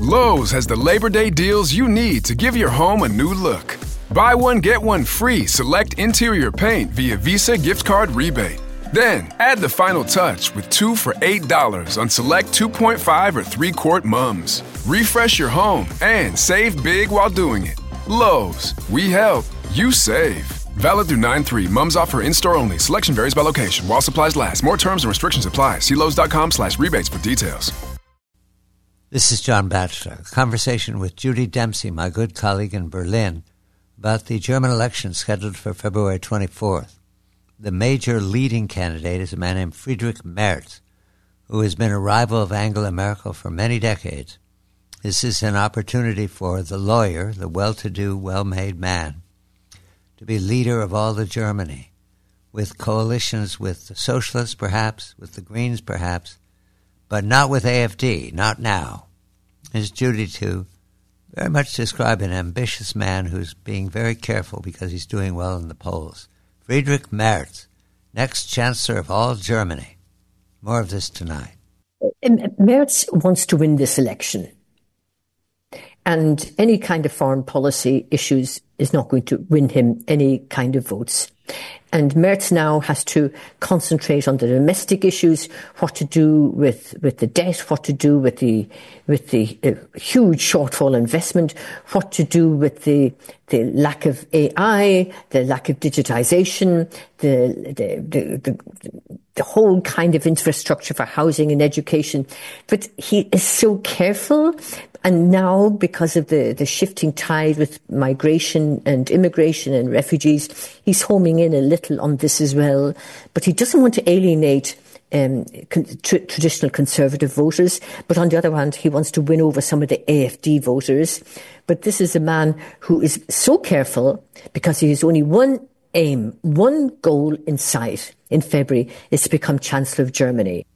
Lowe's has the Labor Day deals you need to give your home a new look. Buy one, get one free select interior paint via Visa gift card rebate. Then, add the final touch with 2 for $8 on select 2.5 or 3-quart mums. Refresh your home and save big while doing it. Lowe's, we help, you save. Valid through 9/3. Mums offer in-store only. Selection varies by location. While supplies last. More terms and restrictions apply. See Lowes.com/rebates for details. This is John Batchelor. A conversation with Judy Dempsey, my good colleague in Berlin, about the German election scheduled for February 24th. The major leading candidate is a man named Friedrich Merz, who has been a rival of Angela Merkel for many decades. This is an opportunity for the lawyer, the well-to-do, well-made man, to be leader of all of Germany, with coalitions with the socialists perhaps, with the Greens perhaps, but not with AfD, not now. His duty to very much describe an ambitious man who's being very careful because he's doing well in the polls. Friedrich Merz, next Chancellor of all Germany. More of this tonight. Merz wants to win this election. And any kind of foreign policy issues is not going to win him any kind of votes. And Merz now has to concentrate on the domestic issues, what to do with the debt, what to do with the huge shortfall investment, what to do with the lack of AI, the lack of digitization, the whole kind of infrastructure for housing and education. But he is so careful. And now, because of the shifting tide with migration and immigration and refugees, he's homing in a little on this as well. But he doesn't want to alienate traditional conservative voters. But on the other hand, he wants to win over some of the AfD voters. But this is a man who is so careful because he has only one aim, one goal in sight in February, is to become Chancellor of Germany.